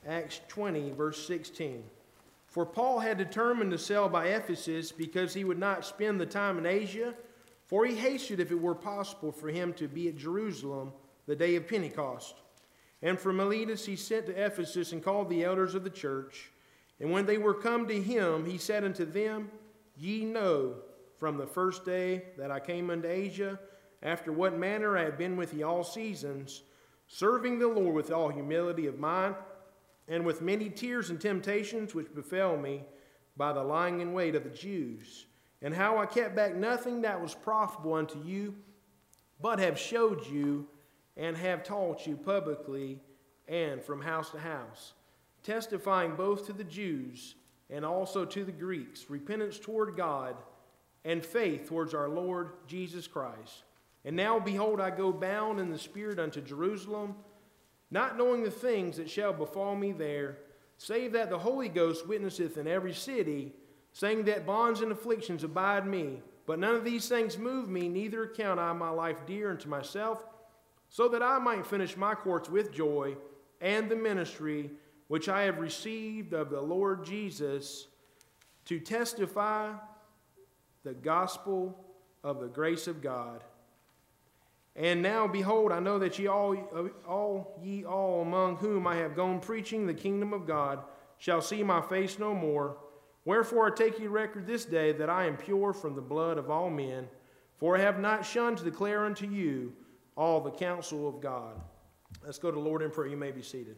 Acts 20, verse 16. For Paul had determined to sail by Ephesus because he would not spend the time in Asia, for he hasted if it were possible for him to be at Jerusalem the day of Pentecost. And from Miletus he sent to Ephesus and called the elders of the church. And when they were come to him, he said unto them, Ye know from the first day that I came unto Asia, after what manner I have been with ye all seasons, serving the Lord with all humility of mind, and with many tears and temptations which befell me by the lying in wait of the Jews, and how I kept back nothing that was profitable unto you, but have showed you and have taught you publicly and from house to house, testifying both to the Jews and also to the Greeks, repentance toward God and faith towards our Lord Jesus Christ. And now, behold, I go bound in the Spirit unto Jerusalem, not knowing the things that shall befall me there, save that the Holy Ghost witnesseth in every city, saying that bonds and afflictions abide me. But none of these things move me, neither count I my life dear unto myself, so that I might finish my course with joy, and the ministry which I have received of the Lord Jesus, to testify the gospel of the grace of God. And now, behold, I know that ye all among whom I have gone preaching the kingdom of God shall see my face no more. Wherefore I take ye record this day that I am pure from the blood of all men, for I have not shunned to declare unto you all the counsel of God. Let's go to the Lord in prayer. You may be seated.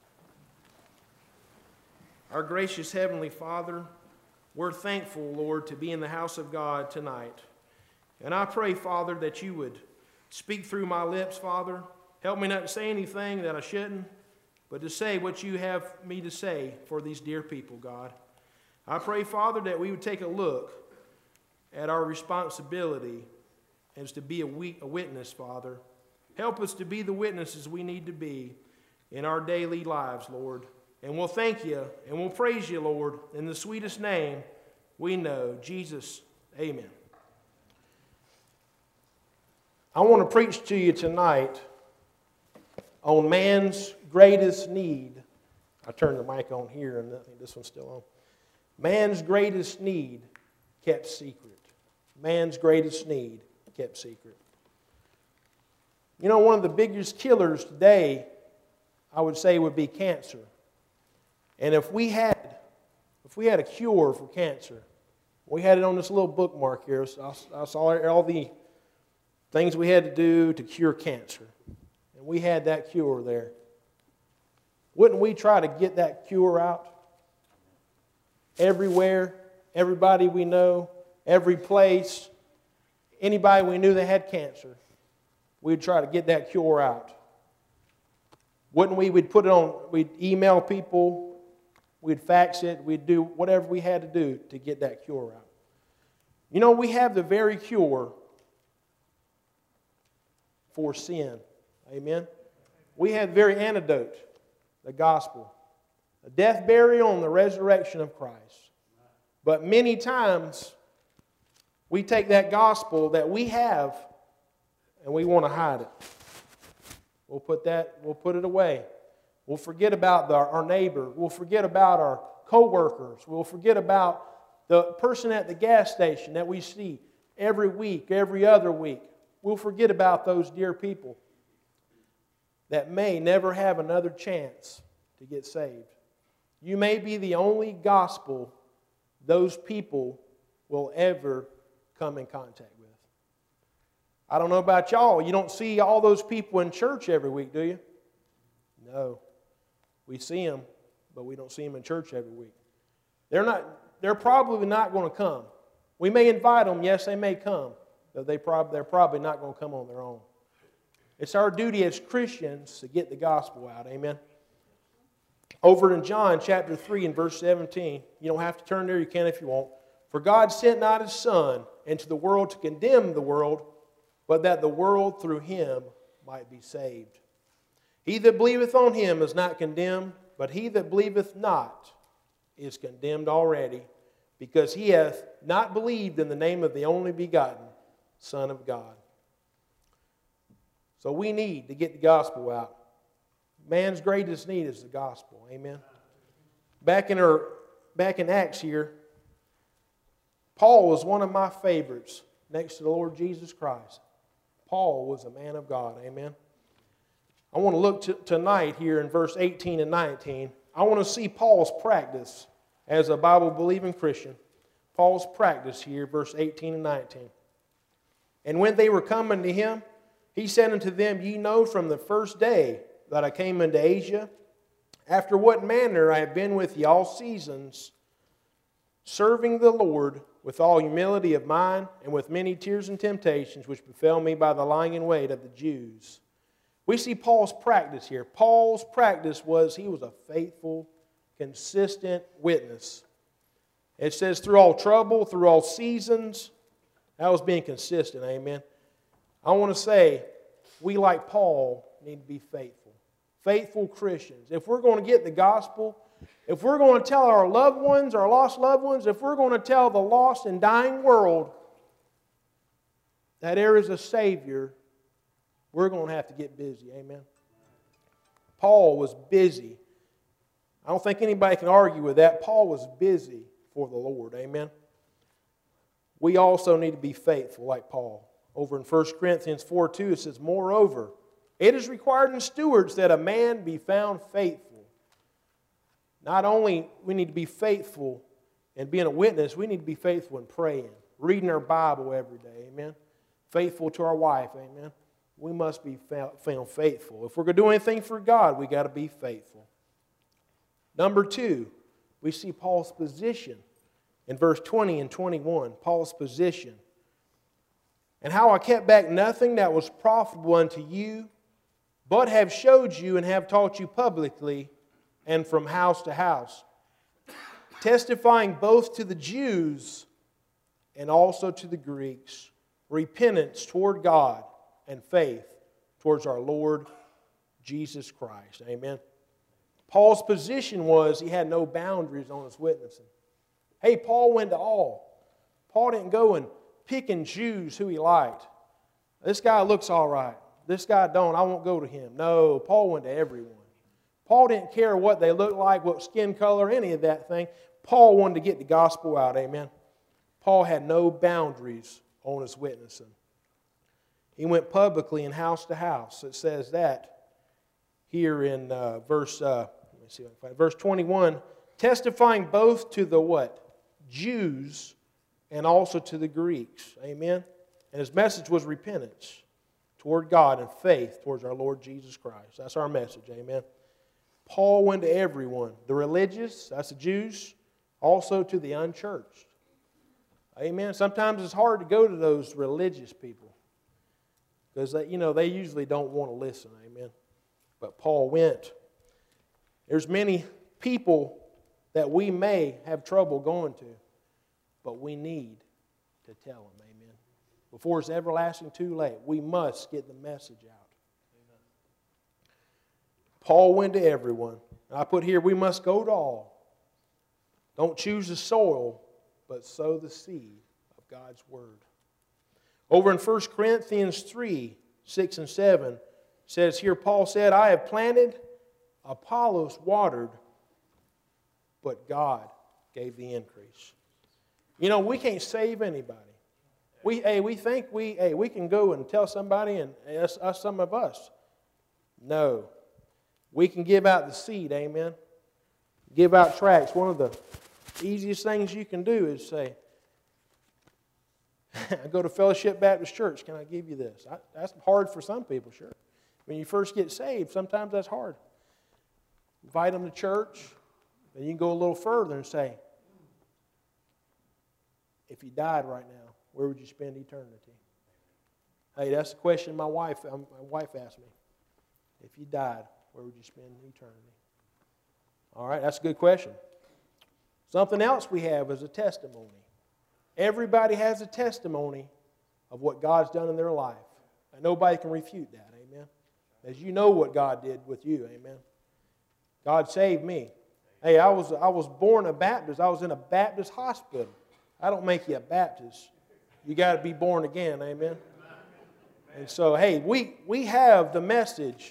Our gracious Heavenly Father, we're thankful, Lord, to be in the house of God tonight. And I pray, Father, that you would speak through my lips, Father. Help me not to say anything that I shouldn't, but to say what you have me to say for these dear people, God. I pray, Father, that we would take a look at our responsibility as to be a witness, Father. Help us to be the witnesses we need to be in our daily lives, Lord. And we'll thank you and we'll praise you, Lord, in the sweetest name we know, Jesus. Amen. I want to preach to you tonight on man's greatest need. I turned the mic on here and I think this one's still on. Man's greatest need kept secret. Man's greatest need kept secret. You know, one of the biggest killers today, I would say, would be cancer. And if we had a cure for cancer, we had it on this little bookmark here. So I saw all the things we had to do to cure cancer. And we had that cure there. Wouldn't we try to get that cure out? Everywhere, everybody we know, every place, anybody we knew that had cancer, we'd try to get that cure out. Wouldn't we? We'd put it on, we'd email people, we'd fax it, we'd do whatever we had to do to get that cure out. You know, we have the very cure for sin. Amen? We have the very antidote, the gospel. The death, burial, and the resurrection of Christ. But many times, we take that gospel that we have and we want to hide it. We'll put it away. We'll forget about our neighbor. We'll forget about our co-workers. We'll forget about the person at the gas station that we see every week, every other week. We'll forget about those dear people that may never have another chance to get saved. You may be the only gospel those people will ever come in contact with. I don't know about y'all. You don't see all those people in church every week, do you? No. We see them, but we don't see them in church every week. They're probably not going to come. We may invite them. Yes, they may come. But they're probably not going to come on their own. It's our duty as Christians to get the gospel out. Amen? Over in John chapter 3 and verse 17, you don't have to turn there, you can if you want. For God sent not His Son into the world to condemn the world, but that the world through Him might be saved. He that believeth on Him is not condemned, but he that believeth not is condemned already, because he hath not believed in the name of the only begotten Son of God. So we need to get the gospel out. Man's greatest need is the gospel. Amen. Back in Acts here, Paul was one of my favorites next to the Lord Jesus Christ. Paul was a man of God. Amen. I want to look tonight here in verse 18 and 19. I want to see Paul's practice as a Bible-believing Christian. Paul's practice here, verse 18 and 19. And when they were coming to him, he said unto them, Ye know from the first day that I came into Asia, after what manner I have been with ye all seasons, serving the Lord with all humility of mind, and with many tears and temptations, which befell me by the lying in wait of the Jews. We see Paul's practice here. Paul's practice was he was a faithful, consistent witness. It says through all trouble, through all seasons, that was being consistent, amen. I want to say, we like Paul need to be faithful. Faithful Christians. If we're going to get the gospel, if we're going to tell our loved ones, our lost loved ones, if we're going to tell the lost and dying world that there is a Savior, we're going to have to get busy, amen. Paul was busy. I don't think anybody can argue with that. Paul was busy for the Lord, amen. We also need to be faithful like Paul. Over in 1 Corinthians 4:2 it says, Moreover, it is required in stewards that a man be found faithful. Not only we need to be faithful in being a witness, we need to be faithful in praying, reading our Bible every day, amen. Faithful to our wife, amen. We must be found faithful. If we're going to do anything for God, we got to be faithful. Number 2, we see Paul's position in verse 20 and 21. Paul's position. And how I kept back nothing that was profitable unto you, but have showed you and have taught you publicly and from house to house, testifying both to the Jews and also to the Greeks, repentance toward God and faith towards our Lord Jesus Christ. Amen. Paul's position was he had no boundaries on his witnessing. Hey, Paul went to all. Paul didn't go and pick and choose who he liked. This guy looks all right. This guy don't. I won't go to him. No, Paul went to everyone. Paul didn't care what they looked like, what skin color, any of that thing. Paul wanted to get the gospel out. Amen. Paul had no boundaries on his witnessing. He went publicly and house to house. It says that here in verse 21, testifying both to the what? Jews and also to the Greeks. Amen. And his message was repentance toward God and faith towards our Lord Jesus Christ. That's our message. Amen. Paul went to everyone. The religious, that's the Jews, also to the unchurched. Amen. Sometimes it's hard to go to those religious people because they usually don't want to listen. Amen. But Paul went. There's many people that we may have trouble going to, but we need to tell them. Amen. Before it's everlasting too late, we must get the message out. Amen. Paul went to everyone. And I put here, we must go to all. Don't choose the soil, but sow the seed of God's Word. Over in 1 Corinthians 3, 6 and 7, says here, Paul said, I have planted, Apollos watered, but God gave the increase. We can't save anybody. We think we can go and tell somebody, and us, some of us. No. We can give out the seed, amen. Give out tracts. One of the easiest things you can do is say, I go to Fellowship Baptist Church, can I give you this? That's hard for some people, sure. When you first get saved, sometimes that's hard. Invite them to church, then you can go a little further and say, if you died right now, where would you spend eternity? Hey, that's the question my wife asked me. If you died, where would you spend eternity? All right, that's a good question. Something else we have is a testimony. Everybody has a testimony of what God's done in their life. And nobody can refute that, amen? As you know what God did with you, amen? God saved me. Hey, I was born a Baptist. I was in a Baptist hospital. I don't make you a Baptist. You got to be born again, amen? And so, hey, we have the message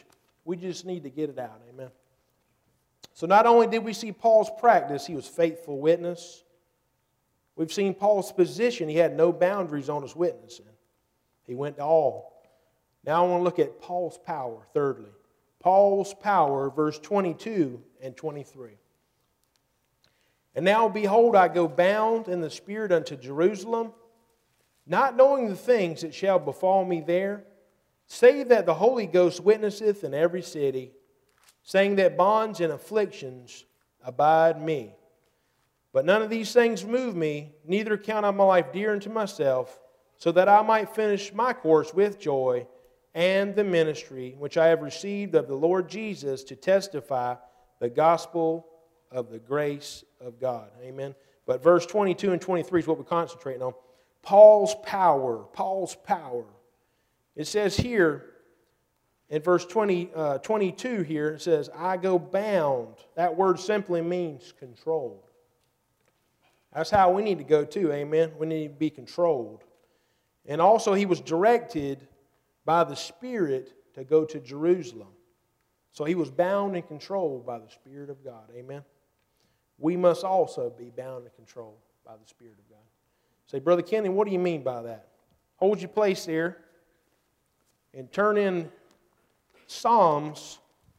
We just need to get it out. Amen. So not only did we see Paul's practice, he was faithful witness. We've seen Paul's position. He had no boundaries on his witnessing. He went to all. Now I want to look at Paul's power, thirdly. Paul's power, verse 22 and 23. And now, behold, I go bound in the Spirit unto Jerusalem, not knowing the things that shall befall me there, save that the Holy Ghost witnesseth in every city, saying that bonds and afflictions abide me. But none of these things move me, neither count I my life dear unto myself, so that I might finish my course with joy, and the ministry which I have received of the Lord Jesus to testify the gospel of the grace of God. Amen. But verse 22 and 23 is what we're concentrating on. Paul's power. Paul's power. It says here, in verse 22 here, it says, I go bound. That word simply means controlled. That's how we need to go too, amen? We need to be controlled. And also he was directed by the Spirit to go to Jerusalem. So he was bound and controlled by the Spirit of God, amen? We must also be bound and controlled by the Spirit of God. Say, Brother Kenny, what do you mean by that? Hold your place there and turn in Psalms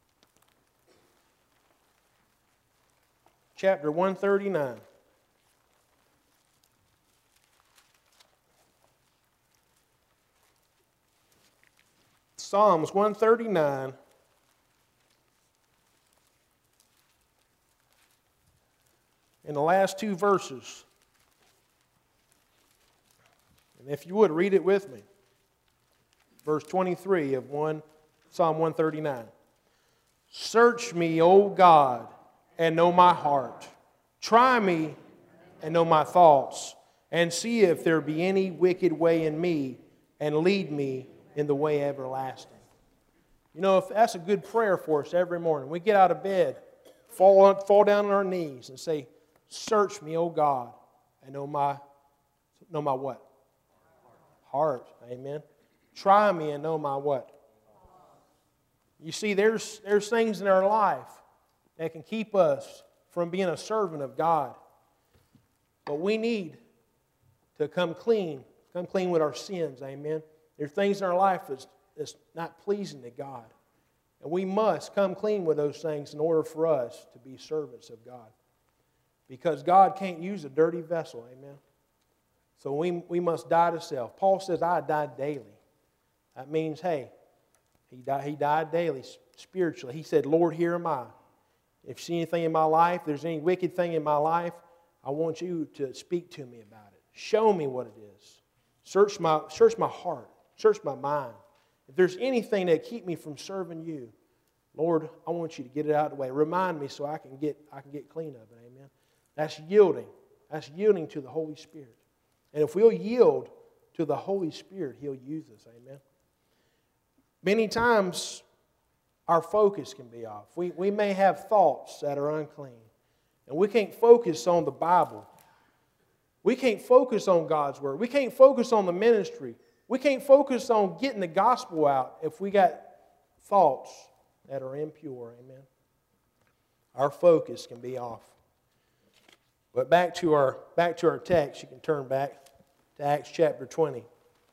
chapter 139. Psalms 139. In the last two verses. And if you would, read it with me. Verse 23 of Psalm 139. Search me, O God, and know my heart. Try me and know my thoughts, and see if there be any wicked way in me, and lead me in the way everlasting. You know, if that's a good prayer for us every morning. We get out of bed, fall down on our knees, and say, search me, O God, and know my what? Heart. Amen. Try me and know my what? You see, there's things in our life that can keep us from being a servant of God. But we need to come clean with our sins. Amen. There are things in our life that's not pleasing to God. And we must come clean with those things in order for us to be servants of God. Because God can't use a dirty vessel. Amen. So we must die to self. Paul says, I die daily. That means, hey, he died daily spiritually. He said, Lord, here am I. If you see anything in my life, if there's any wicked thing in my life, I want you to speak to me about it. Show me what it is. Search my heart. Search my mind. If there's anything that keep me from serving you, Lord, I want you to get it out of the way. Remind me so I can get clean of it. Amen. That's yielding. That's yielding to the Holy Spirit. And if we'll yield to the Holy Spirit, He'll use us. Amen. Many times our focus can be off. We may have thoughts that are unclean. And we can't focus on the Bible. We can't focus on God's Word. We can't focus on the ministry. We can't focus on getting the gospel out if we got thoughts that are impure. Amen. Our focus can be off. But back to our text, you can turn back to Acts chapter 20.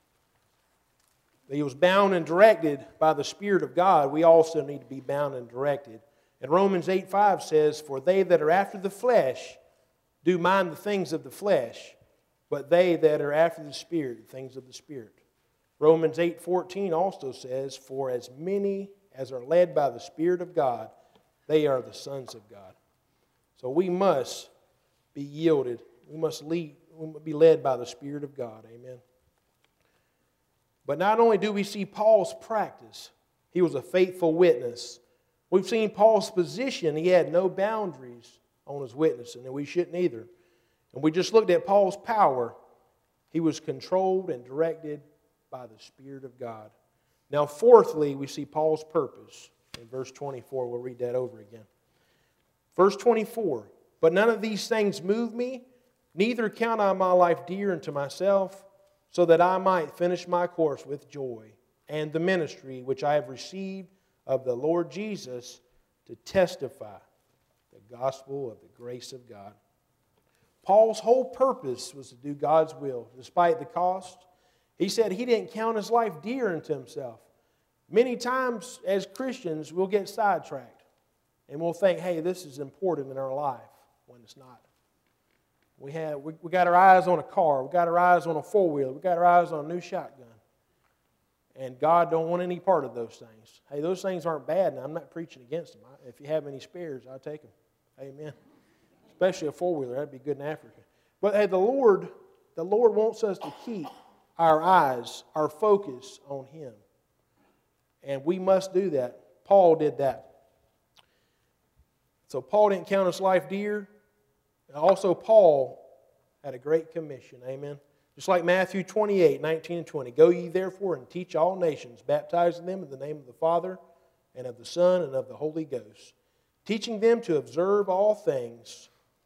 He was bound and directed by the Spirit of God. We also need to be bound and directed. And Romans 8:5 says, for they that are after the flesh do mind the things of the flesh, but they that are after the Spirit, the things of the Spirit. Romans 8:14 also says, for as many as are led by the Spirit of God, they are the sons of God. So we must be yielded. We must be led by the Spirit of God. Amen. But not only do we see Paul's practice, he was a faithful witness. We've seen Paul's position. He had no boundaries on his witnessing, and we shouldn't either. And we just looked at Paul's power. He was controlled and directed by the Spirit of God. Now, fourthly, we see Paul's purpose. In verse 24, we'll read that over again. Verse 24, but none of these things move me, neither count I my life dear unto myself, so that I might finish my course with joy, and the ministry which I have received of the Lord Jesus to testify the gospel of the grace of God. Paul's whole purpose was to do God's will, despite the cost. He said he didn't count his life dear unto himself. Many times as Christians, we'll get sidetracked and we'll think, hey, this is important in our life, when it's not. We got our eyes on a car, we got our eyes on a four-wheeler, we got our eyes on a new shotgun. And God don't want any part of those things. Hey, those things aren't bad, and I'm not preaching against them. If you have any spares, I'll take them. Amen. Especially a four-wheeler, that'd be good in Africa. But hey, the Lord wants us to keep our eyes, our focus on Him. And we must do that. Paul did that. So Paul didn't count his life dear. And also Paul had a great commission. Amen. Just like Matthew 28, 19 and 20. Go ye therefore and teach all nations, baptizing them in the name of the Father and of the Son and of the Holy Ghost, teaching them to observe all things.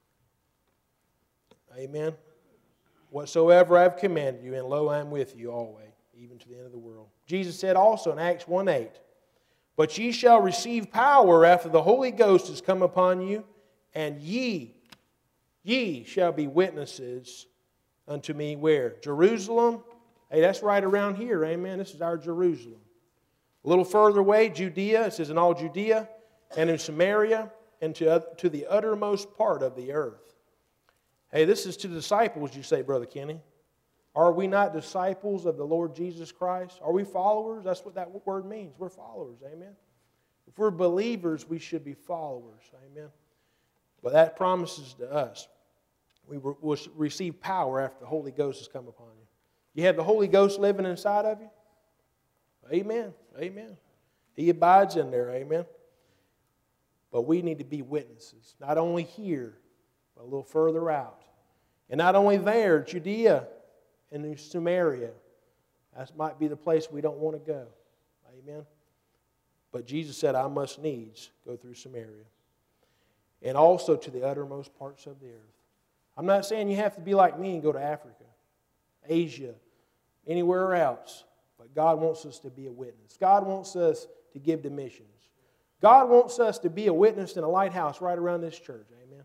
Amen. Whatsoever I have commanded you, and lo, I am with you always, even to the end of the world. Jesus said also in Acts 1:8, but ye shall receive power after the Holy Ghost is come upon you, and ye shall be witnesses unto me where? Jerusalem. Hey, that's right around here, amen. This is our Jerusalem. A little further away, Judea. It says in all Judea, and in Samaria, and to the uttermost part of the earth. Hey, this is to the disciples, you say, Brother Kenny. Are we not disciples of the Lord Jesus Christ? Are we followers? That's what that word means. We're followers, amen. If we're believers, we should be followers, amen. But that promises to us, we will receive power after the Holy Ghost has come upon you. You have the Holy Ghost living inside of you? Amen, amen. He abides in there, amen. But we need to be witnesses, not only here, but a little further out. And not only there, Judea and in Samaria. That might be the place we don't want to go. Amen. But Jesus said, I must needs go through Samaria. And also to the uttermost parts of the earth. I'm not saying you have to be like me and go to Africa, Asia, anywhere else. But God wants us to be a witness. God wants us to give to missions. God wants us to be a witness in a lighthouse right around this church. Amen.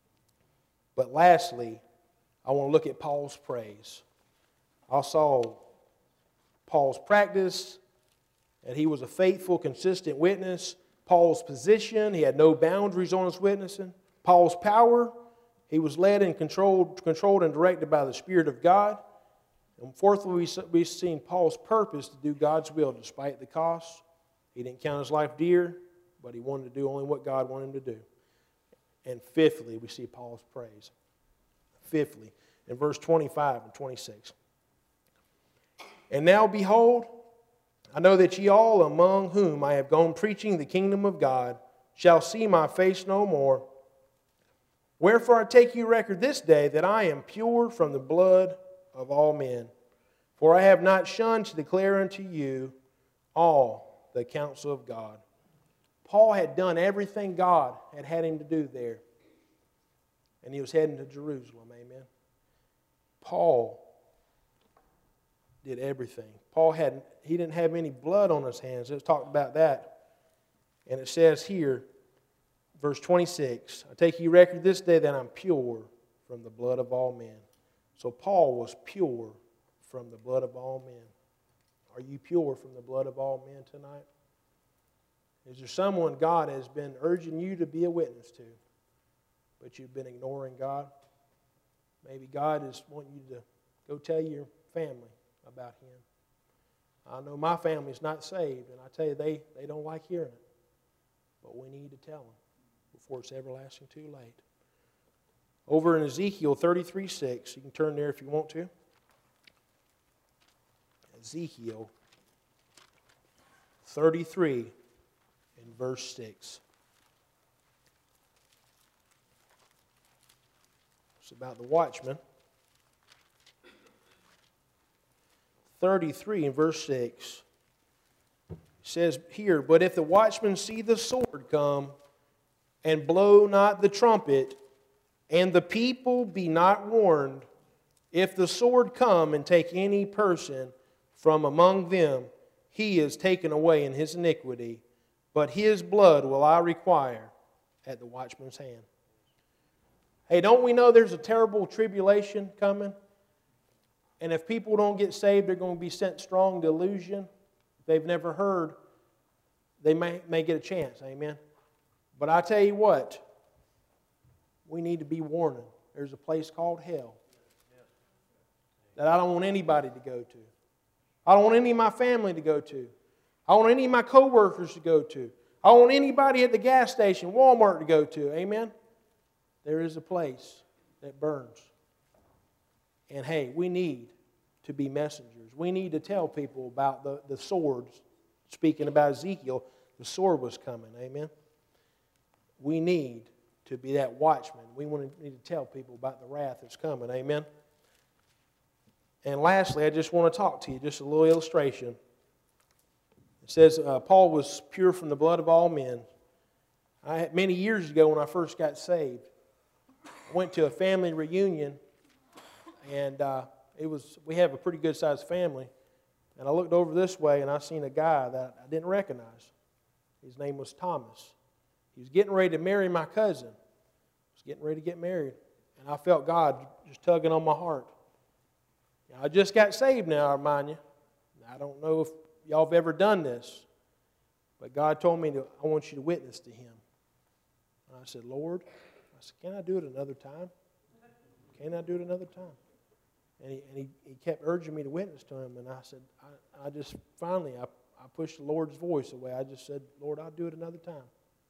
But lastly, I want to look at Paul's praise. I saw Paul's practice, and he was a faithful, consistent witness. Paul's position, he had no boundaries on his witnessing. Paul's power, he was led and controlled and directed by the Spirit of God. And fourthly, we've seen Paul's purpose to do God's will despite the cost. He didn't count his life dear, but he wanted to do only what God wanted him to do. And fifthly, we see Paul's praise. Fifthly, in verse 25 and 26. And now behold, I know that ye all among whom I have gone preaching the kingdom of God shall see my face no more. Wherefore I take you record this day that I am pure from the blood of all men. For I have not shunned to declare unto you all the counsel of God. Paul had done everything God had him to do there. And he was heading to Jerusalem, amen. Paul did everything. He didn't have any blood on his hands. Let's talk about that. And it says here, verse 26, I take you record this day that I'm pure from the blood of all men. So Paul was pure from the blood of all men. Are you pure from the blood of all men tonight? Is there someone God has been urging you to be a witness to, but you've been ignoring God? Maybe God is wanting you to go tell your family about Him. I know my family's not saved, and I tell you, they don't like hearing it. But we need to tell them before it's everlasting too late. Over in Ezekiel 33:6, you can turn there if you want to. Ezekiel 33 and verse 6. It's about the watchman. 33 and verse 6 says here, but if the watchman see the sword come and blow not the trumpet, and the people be not warned, if the sword come and take any person from among them, he is taken away in his iniquity, but His blood will I require at the watchman's hand. Hey, don't we know there's a terrible tribulation coming? And if people don't get saved, they're going to be sent strong delusion. If they've never heard, they may get a chance. Amen? But I tell you what, we need to be warning. There's a place called hell that I don't want anybody to go to. I don't want any of my family to go to. I don't want any of my co-workers to go to. I don't want anybody at the gas station, Walmart to go to. Amen? There is a place that burns. And hey, we need to be messengers. We need to tell people about the swords. Speaking about Ezekiel, the sword was coming. Amen? We need to be that watchman. We need to tell people about the wrath that's coming. Amen? And lastly, I just want to talk to you, just a little illustration. It says, Paul was pure from the blood of all men. Many years ago when I first got saved, I went to a family reunion, and we have a pretty good-sized family. And I looked over this way, and I seen a guy that I didn't recognize. His name was Thomas. He was getting ready to marry my cousin. He was getting ready to get married. And I felt God just tugging on my heart. I just got saved now, I remind you. I don't know if y'all have ever done this, but God told me, I want you to witness to him. And I said, Lord, can I do it another time? Can I do it another time? And he kept urging me to witness to him, and I said, I just finally, I pushed the Lord's voice away. I just said, Lord, I'll do it another time.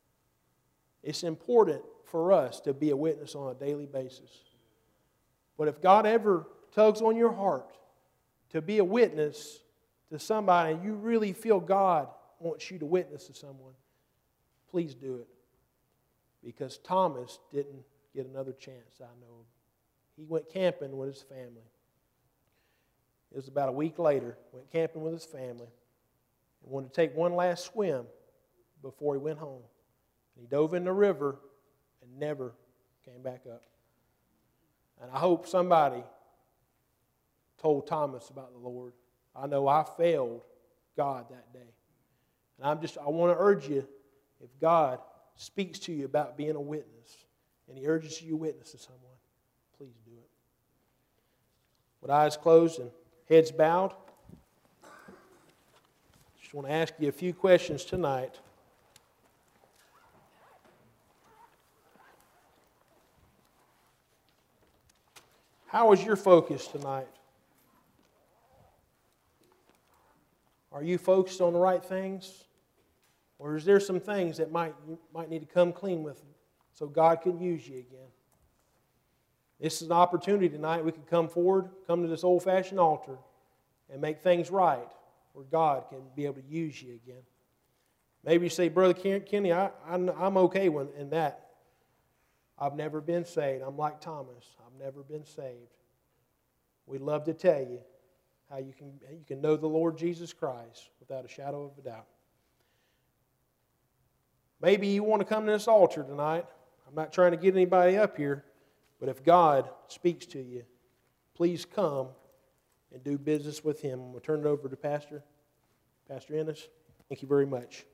It's important for us to be a witness on a daily basis. But if God ever tugs on your heart to be a witness to somebody, and you really feel God wants you to witness to someone, please do it. Because Thomas didn't get another chance, I know. He went camping with his family. It was about a week later, went camping with his family, and wanted to take one last swim before he went home. He dove in the river and never came back up. And I hope somebody told Thomas about the Lord. I know I failed God that day. And I want to urge you, if God speaks to you about being a witness, and He urges you to witness to someone, please do it. With eyes closed and heads bowed, just want to ask you a few questions tonight. How is your focus tonight? Are you focused on the right things? Or is there some things that you might need to come clean with so God can use you again? This is an opportunity tonight. We can come forward, come to this old-fashioned altar, and make things right where God can be able to use you again. Maybe you say, Brother Kenny, I'm okay in that. I've never been saved. I'm like Thomas. I've never been saved. We'd love to tell you how you can know the Lord Jesus Christ without a shadow of a doubt. Maybe you want to come to this altar tonight. I'm not trying to get anybody up here, but if God speaks to you, please come and do business with Him. We'll turn it over to Pastor Ennis. Thank you very much.